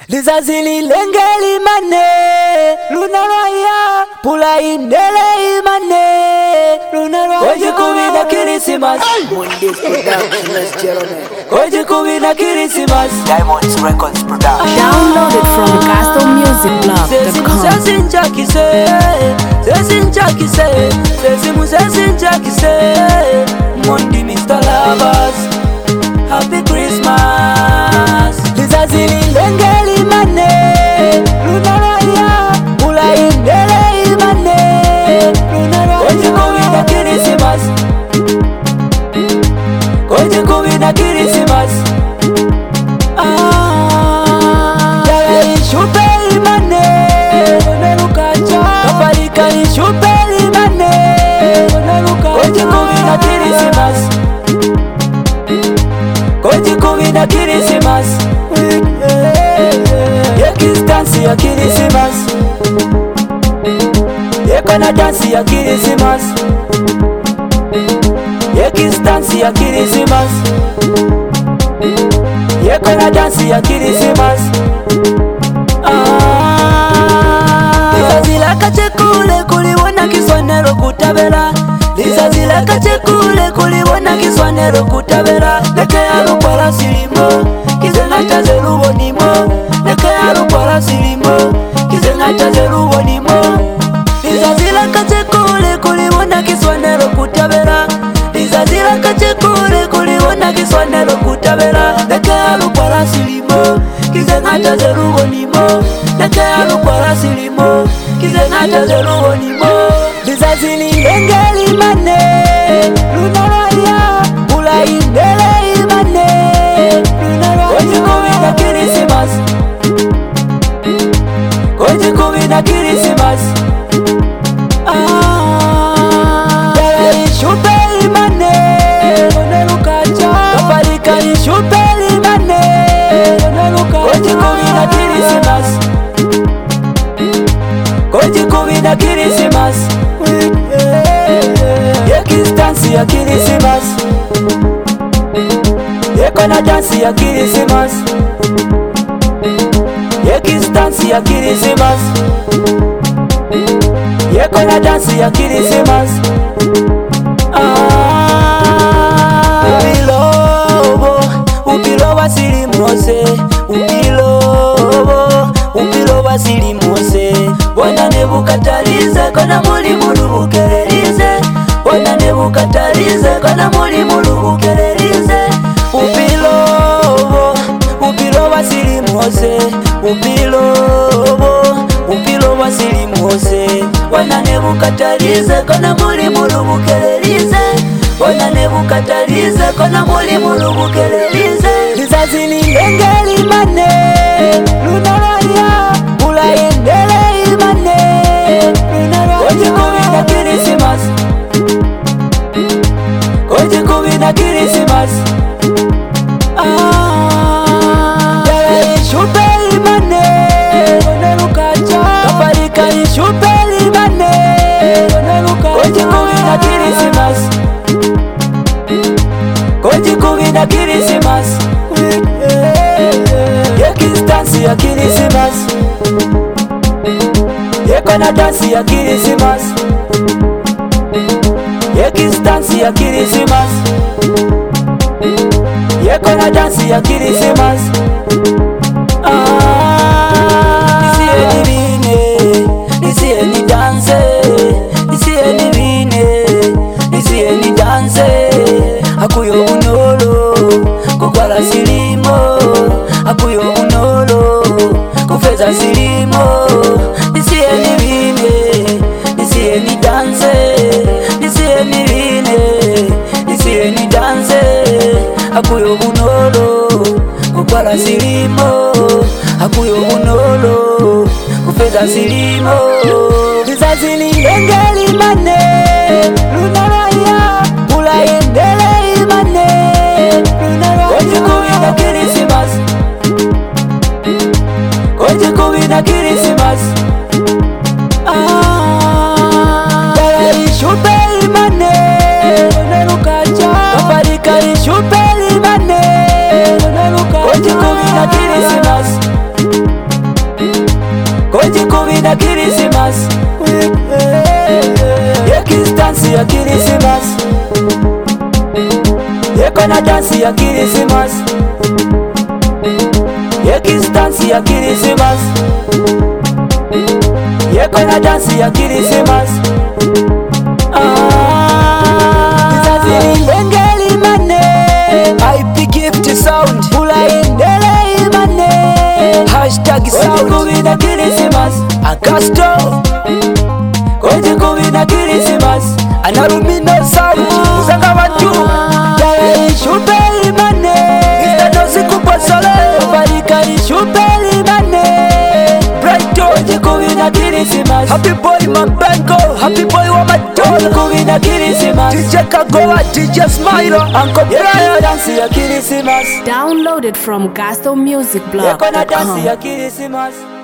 Lizazili lengeli mane Lunaraya Pula indele mane Lunaraya Koji kuwina Christmas Mondays Production, let's gentlemen. Koji kuwina Christmas Diamonds Records Production. Downloaded from CastroMusicBlog.com. Mondi Mr. Lovers Happy Christmas Lizazili lengeli mane Lunaraya Pula indele mane Lunaraya Koji kuwina Christmas Koji kuwina Christmas Jale shupeli mane Nerukacha Kaparika ni shupeli mane Nerukacha Koji kuwina Christmas Koji kuwina Christmas Yekis dansi ya Christmas Yekana dansi ya Christmas Yekis dansi ya Christmas Yekana dansi ya Christmas Lizazila kachekule kuliwona kiswanero kutabela Lizazila kachekule kuliwona kiswanero kutabela Leke alukwala silimo Kizenga tazeru wonimo Leke alukwala silimo Kizenga tazeru wonimo Lizazila kachekule kuliwona kiswanero kutabela Lizazila kachekule kuliwona kiswanero kutabela Leke alukwala silimo Kizenga tazeru wonimo Leke alukwala silimo Kizenga tazeru wonimo Lizazili lengeli mane Lunaraya Pula indele mane Lunaraya Koji kuwina Christmas Koji kuwina Christmas Jale shupeli mane Nerukacha Kaparika ni shupeli mane Nerukacha Koji kuwina Christmas Koji kuwina Christmas Yekis dansi ya Christmas Yekona dansi ya Christmas Yekis dansi ya Christmas Yekona dansi ya Christmas Upilobo Upiloba sili mose Upilobo Upiloba sili mose Wana nebukatalize kona muli mulubukelelize Wana nebukatalize kona muli mulubukelelize Upilobo Upiloba sili mose Upilobo Upiloba sili mose Wana nebukatalize kona muli mulubukelelize Wana nebukatalize kona muli mulubukelelize Lizazili lengeli mane Lunaraya Pula indele mane Lunaraya Koji kuwina Christmas Koji kuwina Christmas Jale shupeli mane Nerukacha Kaparika ni shupeli mane Nerukacha Koji kuwina Christmas Koji kuwina Christmas Yekis dansi ya Christmas Yekona dansi ya Christmas Yekis dansi ya Christmas Yekona dansi ya Christmas Nisieni vine Nisieni danse Nisieni vine Nisieni danse Akuyo unolo Kukwala silimo Akuyo unolo Kufeza silimo Nisieni vine Nisieni danse Nisieni vine Nisieni danse Akuyo unolo Kukwala silimo Akuyo unolo Kufeza silimo Lizazili lengeli mane Lunaraya Pula indele mane Lunaraya Koji kuwina Christmas Koji kuwina Christmas Jale shupeli mane Nerukacha Kaparika ni shupeli mane Nerukacha Koji kuwina Christmas kubina Christmas. Yekis dance ya Christmas. Yekona dance ya Christmas. Yekis dance ya Christmas. Yekona dance ya Christmas. Kizazi Bengeli mane IP gift sound Pula indele mane Hashtag sound kubina Christmas. Agasto Koji kubina Christmas. Analumino sound Uzanga watu Shupeli mane Istanosi kubwa sole Barikari shupeli mane Brighto Koji kubina Christmas. Happy boy Mambengo, happy boy wa Madonna. Kubina Christmas. DJ Kagoa, DJ Smilo, Uncle Brian. Dance ya Christmas. Download it from Yekona dance GastroMusicBlog.com. ya Christmas.